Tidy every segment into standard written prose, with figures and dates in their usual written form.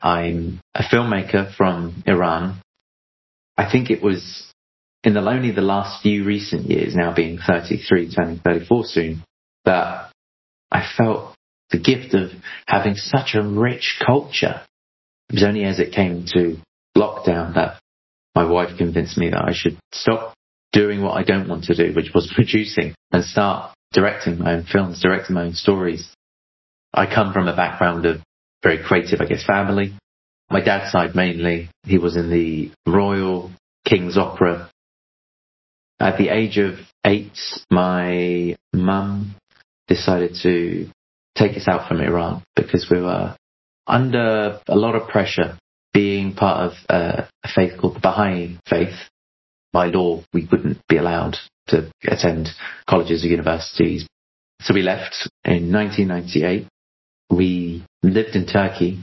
I'm a filmmaker from Iran. I think it was in only the last few recent years, now being 33, turning 34 soon, that I felt the gift of having such a rich culture. It was only as it came to lockdown that my wife convinced me that I should stop doing what I don't want to do, which was producing, and start directing my own films, directing my own stories. I come from a background of very creative, family. My dad's side mainly, he was in the Royal King's Opera. At the age of 8, my mum decided to take us out from Iran because we were under a lot of pressure. Being part of a faith called the Baha'i faith, by law, we wouldn't be allowed to attend colleges or universities. So we left in 1998. We lived in Turkey,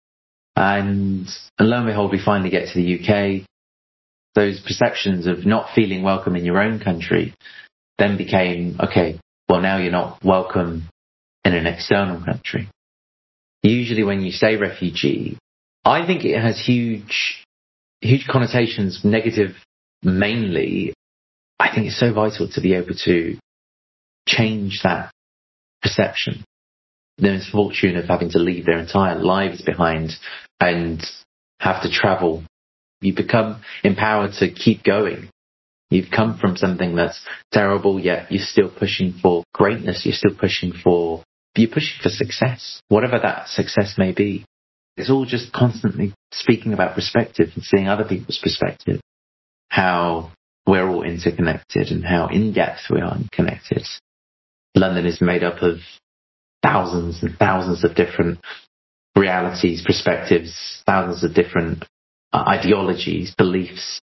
and lo and behold, we finally get to the UK. Those perceptions of not feeling welcome in your own country then became, okay, well, now you're not welcome in an external country. Usually when you say refugee, I think it has huge connotations, negative mainly. I think it's so vital to be able to change that perception. The misfortune of having to leave their entire lives behind and have to travel. You become empowered to keep going. You've come from something that's terrible, yet you're still pushing for greatness. You're pushing for success, whatever that success may be. It's all just constantly speaking about perspective and seeing other people's perspective, how we're all interconnected and how in-depth we are connected. London is made up of thousands and thousands of different realities, perspectives, thousands of different ideologies, beliefs.